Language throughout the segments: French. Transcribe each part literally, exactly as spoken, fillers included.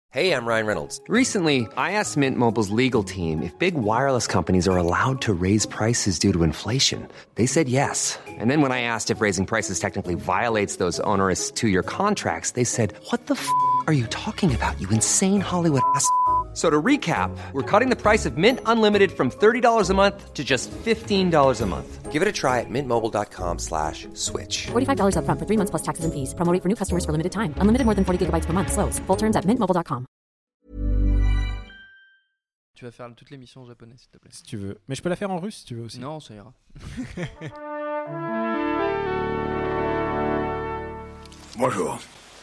Hey, I'm Ryan Reynolds. Recently, I asked Mint Mobile's legal team if big wireless companies are allowed to raise prices due to inflation. They said yes. And then when I asked if raising prices technically violates those onerous two-year contracts, they said, what the f*** are you talking about, you insane Hollywood ass f- So to recap, we're cutting the price of Mint Unlimited from thirty dollars a month to just fifteen dollars a month. Give it a try at mintmobile.com slash switch. forty-five dollars up front for three months plus taxes and fees. Promo rate for new customers for limited time. Unlimited more than forty gigabytes per month. Slows full terms at mint mobile dot com. Tu vas faire toute l'émission en japonais, s'il te plaît. Si tu veux. Mais je peux la faire en russe, si tu veux aussi. Non, ça ira. Bonjour.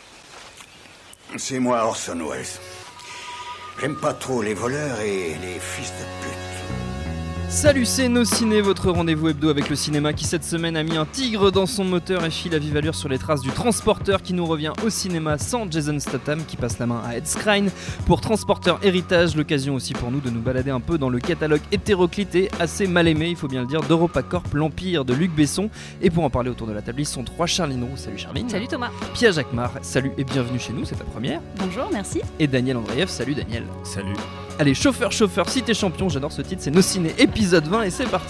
C'est moi Orson Welles. J'aime pas trop les voleurs et les fils de pute. Salut, c'est Nos Ciné, votre rendez-vous hebdo avec le cinéma qui cette semaine a mis un tigre dans son moteur et file à vive allure sur les traces du Transporteur qui nous revient au cinéma sans Jason Statham qui passe la main à Ed Skrein pour Transporteur Héritage, l'occasion aussi pour nous de nous balader un peu dans le catalogue hétéroclite et assez mal aimé, il faut bien le dire, d'EuropaCorp, l'Empire de Luc Besson. Et pour en parler autour de la table, ils sont trois. Charline Roux, salut Charline. Salut Thomas. Pia Jacquemart, salut et bienvenue chez nous, c'est ta première. Bonjour, merci. Et Daniel Andreev, salut Daniel. Salut. Allez, chauffeur, chauffeur, si t'es champion, j'adore ce titre, c'est Nos Ciné épisode vingt et c'est parti.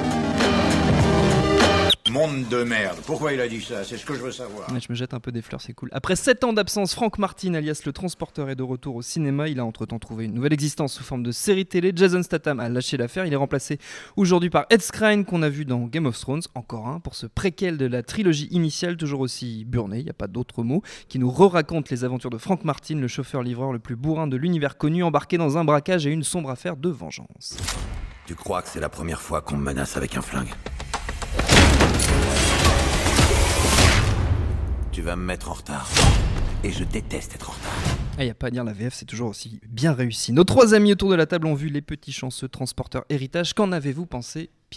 Monde de merde. Pourquoi il a dit ça? C'est ce que je veux savoir. Ouais, je me jette un peu des fleurs, c'est cool. Après sept ans d'absence, Franck Martin, alias le Transporteur, est de retour au cinéma. Il a entre-temps trouvé une nouvelle existence sous forme de série télé. Jason Statham a lâché l'affaire. Il est remplacé aujourd'hui par Ed Skrein, qu'on a vu dans Game of Thrones, encore un, pour ce préquel de la trilogie initiale, toujours aussi burné, il n'y a pas d'autre mot, qui nous re-raconte les aventures de Franck Martin, le chauffeur-livreur le plus bourrin de l'univers connu, embarqué dans un braquage et une sombre affaire de vengeance. Tu crois que c'est la première fois qu'on me menace avec un flingue? Tu vas me mettre en retard. Et je déteste être en retard. Il n'y a pas à dire, la V F c'est toujours aussi bien réussi. Nos trois amis autour de la table ont vu Les Petits Chanceux Transporteurs Héritage. Qu'en avez-vous pensé, Pia ?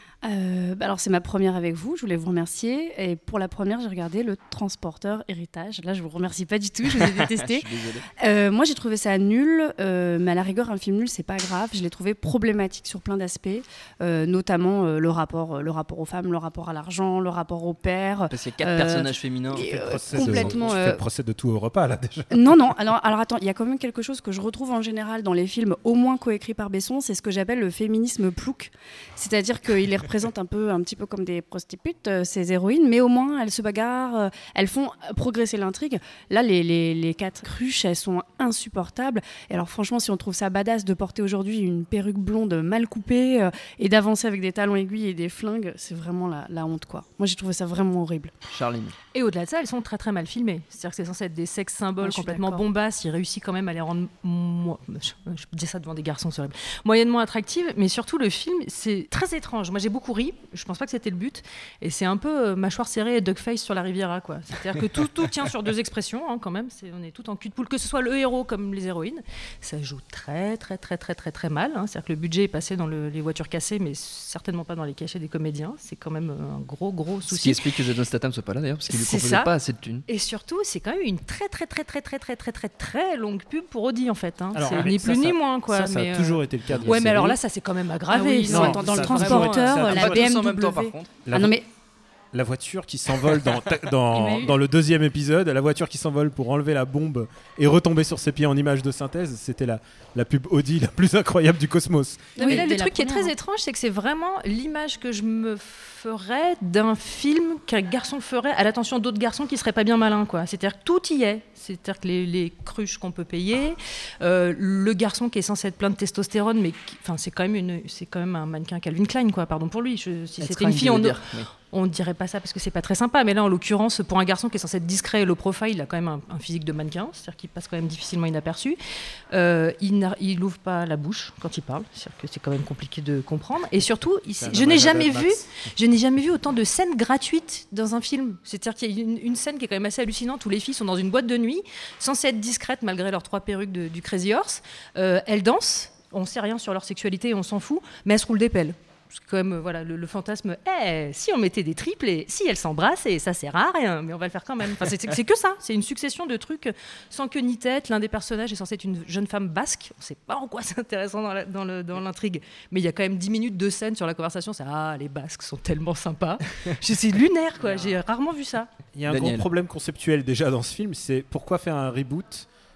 Euh, bah alors c'est ma première avec vous, je voulais vous remercier. Et pour la première, j'ai regardé le Transporteur Héritage. Là, je vous remercie pas du tout, je vous ai détesté. Je suis désolé. Euh, moi, j'ai trouvé ça nul, euh, mais à la rigueur, un film nul, c'est pas grave. Je l'ai trouvé problématique sur plein d'aspects, euh, notamment euh, le rapport, le rapport aux femmes, le rapport à l'argent, le rapport au père. Parce qu'il y a quatre euh, personnages féminins. et, euh, Procès complètement. De, tu euh, fais le procès de tout Europa là déjà. Non, non. Alors, alors attends, il y a quand même quelque chose que je retrouve en général dans les films, au moins coécrits par Besson, c'est ce que j'appelle le féminisme plouc. C'est-à-dire qu'il les représente un peu, un petit peu comme des prostituées, euh, ces héroïnes, mais au moins elles se bagarrent, euh, elles font progresser l'intrigue. Là, les, les, les quatre cruches, elles sont insupportables. Et alors franchement, si on trouve ça badass de porter aujourd'hui une perruque blonde mal coupée euh, et d'avancer avec des talons aiguilles et des flingues, c'est vraiment la, la honte, quoi. Moi, j'ai trouvé ça vraiment horrible. Charline. Et au-delà de ça, elles sont très très mal filmées. C'est-à-dire que c'est censé être des sex symboles Ouais, je suis complètement d'accord. bombasses. Il réussit quand même à les rendre, mo- je, je dis ça devant des garçons, c'est horrible, moyennement attractives. Mais surtout, le film, c'est très étrange. Moi, j'ai beaucoup ri. Je pense pas que c'était le but. Et c'est un peu euh, mâchoire serrée et duckface sur la Riviera, quoi. C'est-à-dire que tout, tout tient sur deux expressions, hein, quand même. C'est, on est tout en cul de poule, que ce soit le héros comme les héroïnes. Ça joue très très très très très très mal. Hein. C'est-à-dire que le budget est passé dans le, les voitures cassées, mais certainement pas dans les cachets des comédiens. C'est quand même un gros gros Ce souci. qui explique que Jason Statham soit pas là d'ailleurs, parce qu'il lui C'est proposait ça. pas assez de thunes. Et surtout, c'est quand même une très très très très très très très très très longue pub pour Audi en fait. Hein. Alors, C'est mais ni ça, plus ça- ni moins quoi. Ça, ça mais, a euh, toujours été le cas de la Ouais, mais série. alors là, ça s'est quand même aggravé. Ah oui, Non, non, attends, dans ça le a vraiment- transporteur, ça a la vraiment- B M Tous en même temps, W. par contre. La, Ah non mais la voiture qui s'envole dans, ta- dans, Mais oui. dans le deuxième épisode, la voiture qui s'envole pour enlever la bombe et retomber sur ses pieds en image de synthèse, c'était la, la pub Audi la plus incroyable du cosmos. Non, mais Oui, là, dès le la truc qui est première, très hein. étrange, c'est que c'est vraiment l'image que je me ferais d'un film qu'un garçon ferait à l'attention d'autres garçons qui seraient pas bien malins, quoi. C'est-à-dire que tout y est. C'est-à-dire que les, les cruches qu'on peut payer, euh, le garçon qui est censé être plein de testostérone, mais qui- enfin, c'est quand même une, c'est quand même un mannequin Calvin Klein, quoi. Pardon pour lui. Je- si Ed c'était Skrein, une fille, tu veux on, dire, oui. on dirait pas ça parce que c'est pas très sympa. Mais là, en l'occurrence, pour un garçon qui est censé être discret et low profile, il a quand même un, un physique de mannequin, c'est-à-dire qu'il passe quand même difficilement inaperçu. Euh, il, n'a- il ouvre pas la bouche quand il parle, c'est-à-dire que c'est quand même compliqué de comprendre. Et surtout, il- C'est un je n'ai hommage à jamais Mad vu, Max. je n'ai jamais vu autant de scènes gratuites dans un film. C'est-à-dire qu'il y a une, une scène qui est quand même assez hallucinante où les filles sont dans une boîte de nuit, censées être discrètes malgré leurs trois perruques de- du Crazy Horse. Euh, elles dansent, on sait rien sur leur sexualité, on s'en fout, mais elles se roulent des pelles. Parce que comme euh, voilà, le, le fantasme, eh, si on mettait des triples et si elles s'embrassent, et ça sert à rien, mais on va le faire quand même. Enfin, c'est, c'est- c'est que ça, c'est une succession de trucs sans queue ni tête. L'un des personnages est censé être une jeune femme basque, on ne sait pas en quoi c'est intéressant dans, la- dans, le- dans l'intrigue, mais il y a quand même dix minutes de scène sur la conversation, c'est ah, les Basques sont tellement sympas. Je- c'est lunaire, quoi, j'ai rarement vu ça. Il y a un Daniel. gros problème conceptuel déjà dans ce film, c'est pourquoi faire un reboot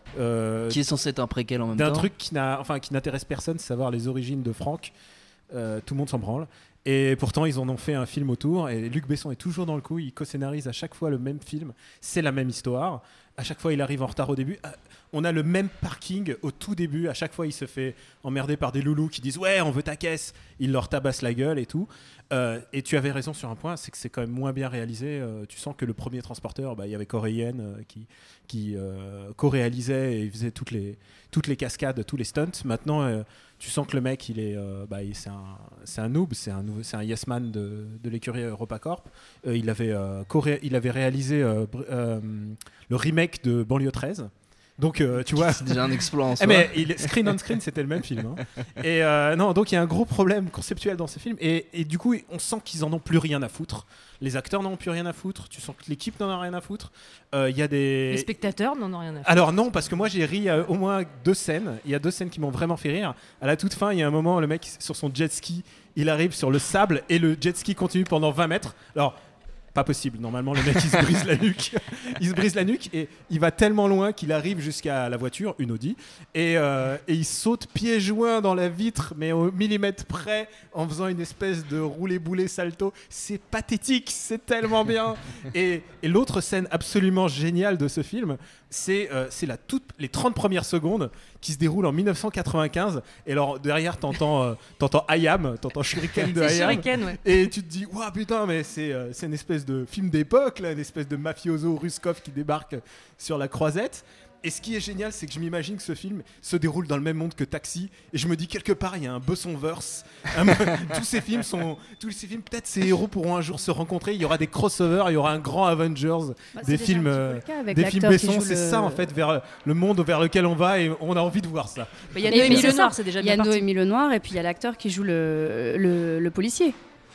Euh, qui est censé être un préquel en même d'un temps. D'un truc qui, n'a, enfin, qui n'intéresse personne, savoir les origines de Franck. Euh, tout le monde s'en branle. Et pourtant, ils en ont fait un film autour. Et Luc Besson est toujours dans le coup. Il co-scénarise à chaque fois le même film. C'est la même histoire. À chaque fois, il arrive en retard au début. On a le même parking au tout début. À chaque fois, il se fait emmerder par des loulous qui disent « Ouais, on veut ta caisse !» Il leur tabasse la gueule et tout. Euh, et tu avais raison sur un point, c'est que c'est quand même moins bien réalisé. Euh, tu sens que le premier transporteur, bah, il y avait Corey Yuen euh, qui, qui euh, co-réalisait et il faisait toutes les, toutes les cascades, tous les stunts. Maintenant, euh, tu sens que le mec, il est, euh, bah, il, c'est, un, c'est un noob, c'est un, c'est un yes man de, de l'écurie EuropaCorp. Euh, il, avait, euh, co-ré- il avait réalisé euh, euh, le remake de Banlieue treize. Donc euh, tu vois, c'est déjà un exploit en soi. Eh mais il, screen on screen, c'était le même film. Hein. Et euh, non, donc il y a un gros problème conceptuel dans ces films. Et, et du coup, on sent qu'ils en ont plus rien à foutre. Les acteurs n'en ont plus rien à foutre. Tu sens que l'équipe n'en a rien à foutre. Il euh, y a des. Les spectateurs n'en ont rien à foutre. Alors non, parce que moi j'ai ri à au moins deux scènes. Il y a deux scènes qui m'ont vraiment fait rire. À la toute fin, il y a un moment, le mec sur son jet ski, il arrive sur le sable et le jet ski continue pendant vingt mètres. Alors. Pas possible. Normalement, le mec, il se brise la nuque. Il se brise la nuque et il va tellement loin qu'il arrive jusqu'à la voiture, une Audi, et, euh, et il saute pieds joints dans la vitre, mais au millimètre près, en faisant une espèce de roulé-boulé salto. C'est pathétique, c'est tellement bien. Et, et l'autre scène absolument géniale de ce film, c'est, euh, c'est la toute, les trente premières secondes qui se déroulent en dix-neuf cent quatre-vingt-quinze. Et alors, derrière, t'entends, euh, t'entends I Am, t'entends Shuriken de I Am. Shuriken, ouais. Et tu te dis, waouh, putain, mais c'est, euh, c'est une espèce de film d'époque, là, une espèce de mafioso Ruskov qui débarque sur la croisette. Et ce qui est génial, c'est que je m'imagine que ce film se déroule dans le même monde que Taxi, et je me dis quelque part il y a un Bessonverse. tous ces films sont, tous ces films, peut-être ces héros pourront un jour se rencontrer. Il y aura des crossovers, il y aura un grand Avengers, bah, des films, euh, des films Besson. C'est le... ça en fait vers le monde vers lequel on va, et on a envie de voir ça. Il y a Noémie Lenoir, c'est déjà bien parti. Il y a Noémie Lenoir, et puis il y a l'acteur qui joue le, le, le policier,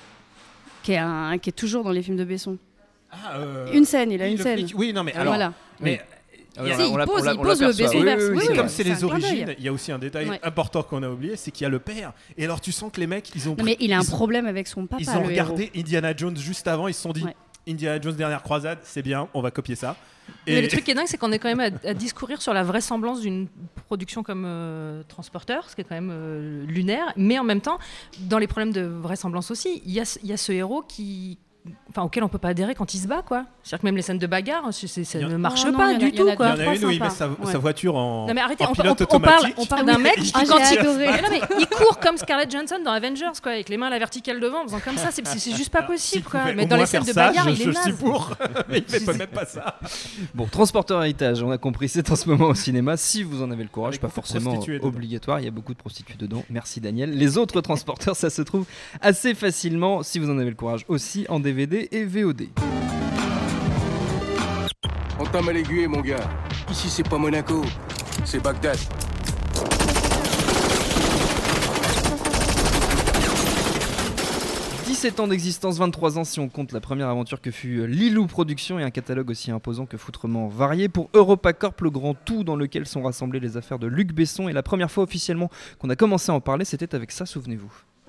qui est, un, qui est toujours dans les films de Besson. Ah, euh... Une scène, il a oui, une scène. Flic. Oui, non, mais alors, voilà. mais Ah, si, il pose, il pose le Besson oui, verse. oui, oui, oui, comme oui, c'est les origines, il y a aussi un détail ouais. important qu'on a oublié, c'est qu'il y a le père. Et alors tu sens que les mecs, ils ont. Non, mais il a un ils problème avec son papa. Ils ont le regardé héros. Indiana Jones juste avant, ils se sont dit ouais. Indiana Jones dernière croisade, c'est bien, on va copier ça. Et... Mais le truc qui est dingue, c'est qu'on est quand même à, à discourir sur la vraisemblance d'une production comme euh, Transporteur, ce qui est quand même euh, lunaire. Mais en même temps, dans les problèmes de vraisemblance aussi, il y a, y a ce héros qui. Enfin, auquel on peut pas adhérer quand il se bat, quoi. C'est-à-dire que même les scènes de bagarre, c'est, c'est, ça a... ne marche oh, non, pas a, du tout, quoi. Il y en a une où il met sa, ouais. sa voiture en, non mais arrêtez, en on, pilote on, automatique. On parle, on parle d'un mec qui, ah, quand il... adoré. non, mais il court comme Scarlett Johansson dans Avengers, quoi, avec les mains à la verticale devant, en faisant comme ça, c'est, c'est, c'est juste pas possible, quoi. Mais dans les scènes de bagarre, il est naze. Je suis pour, mais il fait même pas ça. Bon, Transporteur Héritage, on a compris, c'est en ce moment au cinéma. Si vous en avez le courage, Avec pas forcément obligatoire, il y a beaucoup de prostituées dedans. Merci Daniel. Les autres Transporteurs, ça se trouve assez facilement, si vous en avez le courage, aussi en D V D et V O D. On t'a mal aiguillé, mon gars. Ici, c'est pas Monaco, c'est Bagdad. dix-sept ans d'existence, vingt-trois ans si on compte la première aventure que fut Lilou Productions, et un catalogue aussi imposant que foutrement varié. Pour EuropaCorp, le grand tout dans lequel sont rassemblées les affaires de Luc Besson. Et la première fois officiellement qu'on a commencé à en parler, c'était avec ça, souvenez-vous.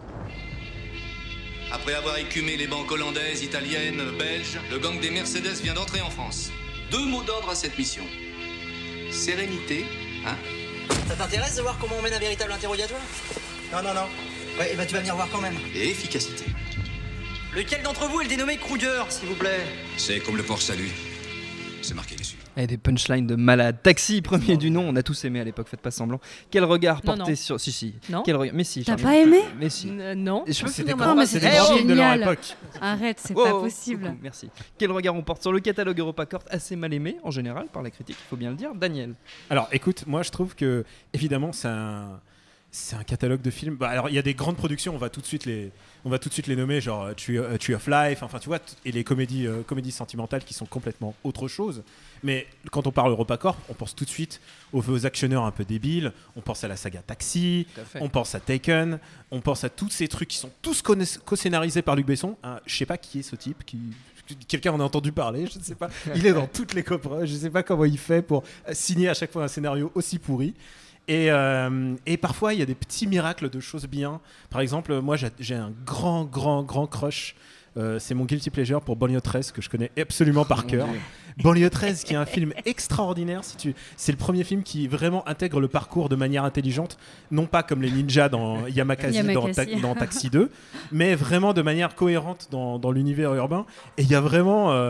Après avoir écumé les banques hollandaises, italiennes, belges, le gang des Mercedes vient d'entrer en France. Deux mots d'ordre à cette mission. Sérénité, hein ? Ça t'intéresse de voir comment on mène un véritable interrogatoire ? Non, non, non. Ouais, et bah tu vas venir voir quand même. Et efficacité. Lequel d'entre vous est le dénommé Kruger, s'il vous plaît ? C'est comme le port salut. C'est marqué dessus. Et des punchlines de malade. Taxi, premier du nom, on a tous aimé à l'époque, faites pas semblant. Quel regard non, porté non. sur... Si, si. Non. Quel regard... Mais si. T'as pas aimé ? Mais si. Euh, non. Et je peux c'était finir quoi, ma mais phrase. c'était des films de leur génial. époque. Arrête, c'est Oh, pas oh, possible. coucou, merci. Quel regard on porte sur le catalogue EuropaCorp, assez mal aimé en général par la critique, il faut bien le dire. Daniel. Alors écoute, moi je trouve que évidemment c'est un c'est un catalogue de films. Bah, alors il y a des grandes productions, on va tout de suite les on va tout de suite les nommer, genre uh, Tree, uh, Tree of Life, enfin tu vois, t- et les comédies euh, comédies sentimentales qui sont complètement autre chose. Mais quand on parle EuropaCorp, on pense tout de suite aux, aux actionneurs un peu débiles, on pense à la saga Taxi, on pense à Taken, on pense à tous ces trucs qui sont tous co-scénarisés par Luc Besson. Hein, je sais pas qui est ce type, qui quelqu'un en a entendu parler, je ne sais pas. Il est dans toutes les coproches, je ne sais pas comment il fait pour signer à chaque fois un scénario aussi pourri. Et, euh, et parfois, il y a des petits miracles de choses bien. Par exemple, moi, j'ai, j'ai un grand, grand, grand crush euh, c'est mon guilty pleasure pour Banlieue treize que je connais absolument par cœur. Banlieue treize, qui est un film extraordinaire. Si tu... C'est le premier film qui vraiment intègre le parcours de manière intelligente, non pas comme les ninjas dans Yamakasi, Yamakasi. Dans, ta... dans Taxi deux, mais vraiment de manière cohérente dans, dans l'univers urbain. Et il y a vraiment... Euh...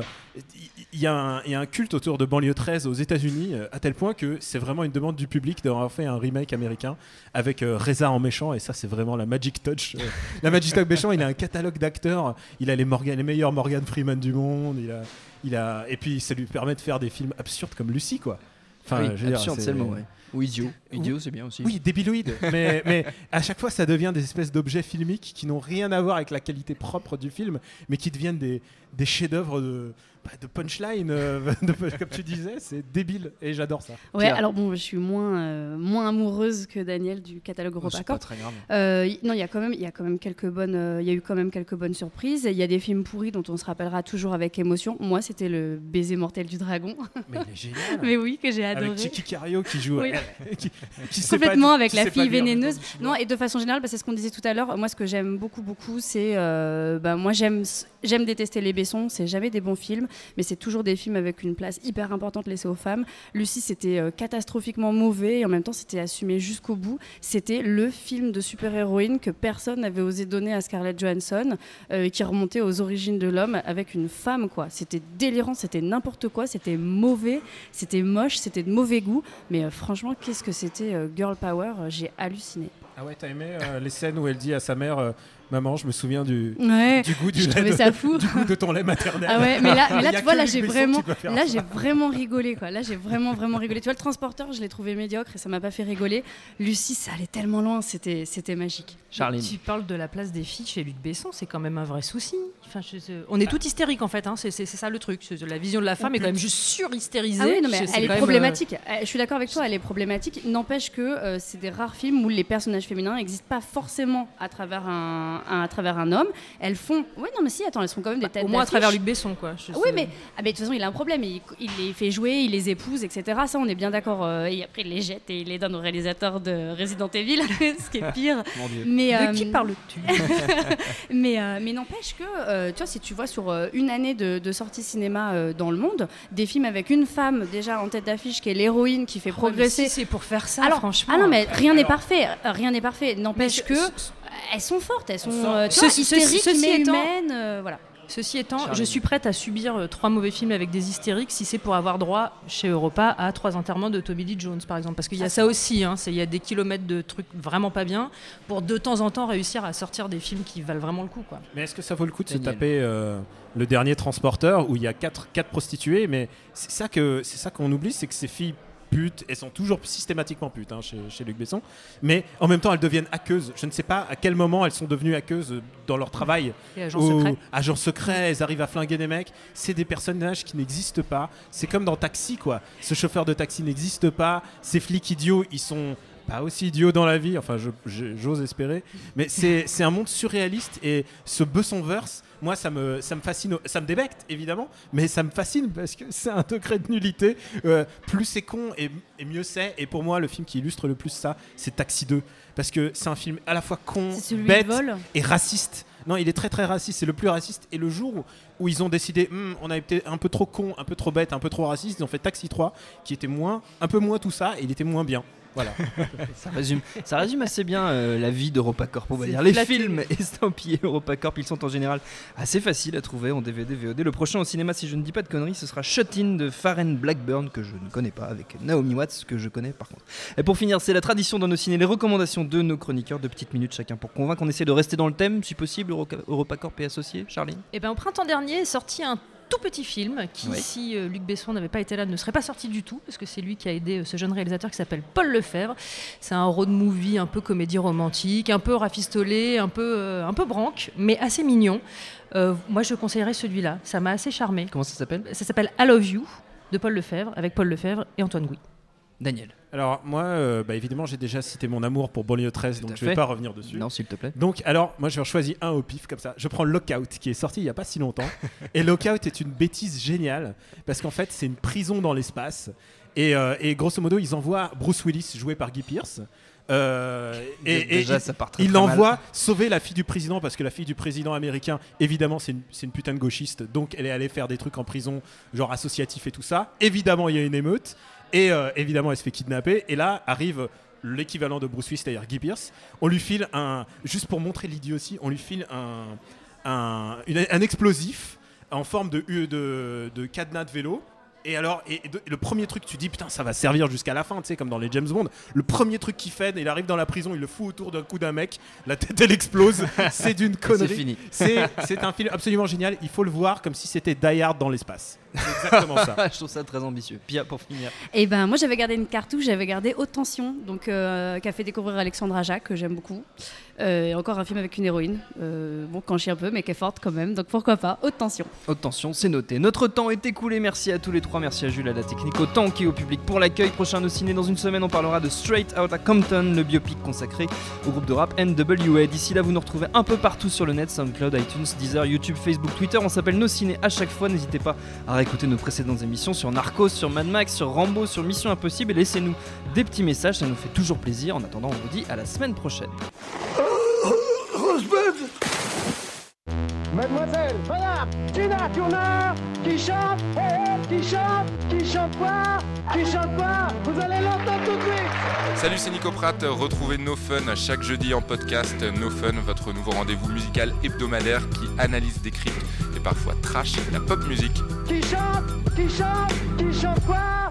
Il y, a un, il y a un culte autour de Banlieue treize aux États-Unis euh, à tel point que c'est vraiment une demande du public d'avoir fait un remake américain avec euh, Reza en méchant, et ça c'est vraiment la Magic Touch. Euh, la Magic Touch méchant, il a un catalogue d'acteurs, il a les, Morgan, les meilleurs Morgan Freeman du monde, il a, il a, et puis ça lui permet de faire des films absurdes comme Lucie, quoi. Enfin, oui, je veux absurde, dire, c'est... c'est le mot, ouais. Ou idiot. Idiot, c'est bien aussi. Oui, débiloïde. mais, mais à chaque fois, ça devient des espèces d'objets filmiques qui n'ont rien à voir avec la qualité propre du film, mais qui deviennent des, des chefs-d'œuvre de, de punchline, euh, de, comme tu disais. C'est débile et j'adore ça. Ouais, Pierre. Alors bon, je suis moins, euh, moins amoureuse que Daniel du catalogue EuropaCorp. C'est pas très grave. Euh, y, non, il y a quand même, il y a quand même quelques bonnes, il euh, y a eu quand même quelques bonnes surprises. Il y a des films pourris dont on se rappellera toujours avec émotion. Moi, c'était le Baiser mortel du dragon. Mais il est génial. Mais oui, que j'ai adoré. Avec Chiqui Cario qui joue. Oui. qui, qui complètement pas, avec qui la fille vénéneuse. Non, non, et de façon générale, bah, c'est ce qu'on disait tout à l'heure. Moi, ce que j'aime beaucoup, beaucoup, c'est, euh, bah, moi, j'aime, j'aime détester les Besson. C'est jamais des bons films, mais c'est toujours des films avec une place hyper importante laissée aux femmes. Lucie, c'était euh, catastrophiquement mauvais et en même temps, c'était assumé jusqu'au bout. C'était le film de super-héroïne que personne n'avait osé donner à Scarlett Johansson, euh, qui remontait aux origines de l'homme avec une femme, quoi. C'était délirant, c'était n'importe quoi, c'était mauvais, c'était moche, c'était de mauvais goût. Mais euh, franchement, qu'est-ce que c'était euh, Girl Power, euh, j'ai halluciné. Ah ouais, t'as aimé euh, les scènes où elle dit à sa mère euh, maman, je me souviens du, ouais, du goût du je lait trouvais de, ça fou. du goût de ton lait maternel. Ah ouais, mais là, mais là tu vois, là j'ai Besson vraiment, là ça. j'ai vraiment rigolé, quoi. Là j'ai vraiment vraiment rigolé. Tu vois, le transporteur, je l'ai trouvé médiocre et ça m'a pas fait rigoler. Lucie, ça allait tellement loin, c'était c'était magique. Charline. Tu parles de la place des filles chez Luc Besson, c'est quand même un vrai souci. Enfin, je, je, on est tout hystérique en fait, hein. c'est, c'est, c'est ça le truc. La vision de la femme est quand même juste sur-hystérisée. Ah oui, non, mais je, elle est même, problématique. Euh... Je suis d'accord avec toi, elle est problématique. N'empêche que euh, c'est des rares films où les personnages féminins n'existent pas forcément à travers un, un, à travers un homme. Elles font. Oui, non, mais si, attends, elles font quand même des bah, têtes au moins d'affiche. À travers Luc Besson, quoi. Je oui, mais, ah, mais de toute façon, il a un problème. Il, il les fait jouer, il les épouse, et cetera. Ça, on est bien d'accord. Euh, et après, il les jette et il les donne au réalisateur de Resident Evil, ce qui est pire. Mon Dieu. Mais, euh, de qui parles-tu? mais, euh, mais n'empêche que, euh, tu vois, si tu vois sur euh, une année de, de sortie cinéma euh, dans le monde, des films avec une femme déjà en tête d'affiche qui est l'héroïne, qui fait oh, progresser. Si c'est pour faire ça, alors, franchement. Ah non, mais rien alors... n'est parfait. Rien n'est parfait. N'empêche mais que ce, ce... elles sont fortes, elles sont euh, tu vois, ceci, hystériques, ceci mais étant... humaines. Euh, voilà. Ceci étant, Charlie. je suis prête à subir euh, trois mauvais films avec des hystériques si c'est pour avoir droit chez Europa à trois enterrements de Tommy Lee Jones, par exemple. Parce qu'il y a ça aussi, hein, il y a des kilomètres de trucs vraiment pas bien pour de temps en temps réussir à sortir des films qui valent vraiment le coup, quoi. Mais est-ce que ça vaut le coup de Daniel. se taper euh, le dernier Transporteur où il y a quatre, quatre prostituées? Mais c'est ça, que, c'est ça qu'on oublie, c'est que ces filles putes, elles sont toujours systématiquement putes hein, chez, chez Luc Besson, mais en même temps elles deviennent hackeuses. Je ne sais pas à quel moment elles sont devenues hackeuses dans leur travail. Et agents secrets. Agents secrets, elles arrivent à flinguer des mecs. C'est des personnages qui n'existent pas. C'est comme dans Taxi, quoi. Ce chauffeur de taxi n'existe pas. Ces flics idiots, ils sont pas aussi idiots dans la vie, enfin je, je, j'ose espérer, mais c'est, c'est un monde surréaliste et ce Bessonverse, moi ça me, ça me fascine, ça me débecte évidemment, mais ça me fascine parce que c'est un degré de nullité, euh, plus c'est con et, et mieux c'est, et pour moi le film qui illustre le plus ça, c'est Taxi deux, parce que c'est un film à la fois con, bête et raciste. Non, il est très très raciste, c'est le plus raciste, et le jour où, où ils ont décidé, hm, on a été un peu trop con, un peu trop bête, un peu trop raciste, ils ont fait Taxi trois, qui était moins, un peu moins tout ça, et il était moins bien. Voilà. ça, résume, ça résume assez bien euh, la vie d'EuropaCorp, on va dire. Les flatté. Films estampillés EuropaCorp, ils sont en général assez faciles à trouver en D V D, V O D. Le prochain au cinéma, si je ne dis pas de conneries, ce sera Shut In de Farren Blackburn, que je ne connais pas, avec Naomi Watts, que je connais par contre. Et pour finir, c'est la tradition dans nos ciné, les recommandations de nos chroniqueurs, de petites minutes chacun pour convaincre. On essaie de rester dans le thème, si possible, Euro- EuropaCorp et associés. Charline. Eh ben, au printemps dernier est sorti un tout petit film qui, oui. si euh, Luc Besson n'avait pas été là, ne serait pas sorti du tout, parce que c'est lui qui a aidé euh, ce jeune réalisateur qui s'appelle Paul Lefebvre. C'est un road movie un peu comédie romantique, un peu rafistolé, un peu, euh, un peu branque, mais assez mignon. Euh, moi, je conseillerais celui-là. Ça m'a assez charmé. Comment ça s'appelle ? Ça s'appelle I Love You de Paul Lefebvre, avec Paul Lefebvre et Antoine Gouy. Daniel. Alors moi, euh, bah, évidemment, j'ai déjà cité mon amour pour Banlieue treize, donc je ne vais pas revenir dessus. Non, s'il te plaît. Donc, alors, moi, je vais en choisir un au pif, comme ça. Je prends Lockout, qui est sorti il n'y a pas si longtemps. Et Lockout est une bêtise géniale, parce qu'en fait, c'est une prison dans l'espace. Et, euh, et grosso modo, ils envoient Bruce Willis, joué par Guy Pearce. Euh, et, et Déjà, il, ça part très, il très l'envoie mal. sauver la fille du président parce que la fille du président américain, évidemment, c'est une, c'est une putain de gauchiste, donc elle est allée faire des trucs en prison, genre associatif et tout ça. Évidemment, il y a une émeute et euh, évidemment, elle se fait kidnapper. Et là arrive l'équivalent de Bruce Willis, c'est-à-dire Guy Pearce. On lui file un, juste pour montrer l'idiotie, on lui file un, un, une, un explosif en forme de, de, de cadenas de vélo. Et alors, et, et, de, et le premier truc, tu dis putain, ça va servir jusqu'à la fin, tu sais, comme dans les James Bond. Le premier truc qu'il fait, il arrive dans la prison, il le fout autour d'un cou d'un mec, la tête elle explose. C'est d'une connerie. C'est fini. C'est, c'est un film absolument génial. Il faut le voir comme si c'était Die Hard dans l'espace. C'est exactement ça. Je trouve ça très ambitieux. Pia, pour finir. Et ben moi j'avais gardé une cartouche, j'avais gardé Haute Tension, donc euh, qu'a fait découvrir Alexandra Jacques, que j'aime beaucoup. Euh, et encore un film avec une héroïne, euh, bon quand je suis un peu, mais qui est forte quand même. Donc pourquoi pas Haute Tension. Haute Tension, c'est noté. Notre temps est écoulé. Merci à tous les trois. Merci à Jules, à la technique, au temps et au public pour l'accueil. Prochain Nos Ciné dans une semaine, on parlera de Straight Outta Compton, le biopic consacré au groupe de rap N W A. D'ici là, vous nous retrouvez un peu partout sur le net, SoundCloud, iTunes, Deezer, YouTube, Facebook, Twitter. On s'appelle Nos Ciné à chaque fois. N'hésitez pas à réécouter nos précédentes émissions sur Narcos, sur Mad Max, sur Rambo, sur Mission Impossible. Et laissez-nous des petits messages, ça nous fait toujours plaisir. En attendant, on vous dit à la semaine prochaine. Mademoiselle, madame, Tina Turner, qui chante, oh, qui chante, qui chante pas, qui chante pas, vous allez l'entendre tout de suite. Salut, c'est Nico Pratt, retrouvez No Fun chaque jeudi en podcast. No Fun, votre nouveau rendez-vous musical hebdomadaire qui analyse, décrypte et parfois trash la pop musique. Qui chante, qui chante, qui chante pas.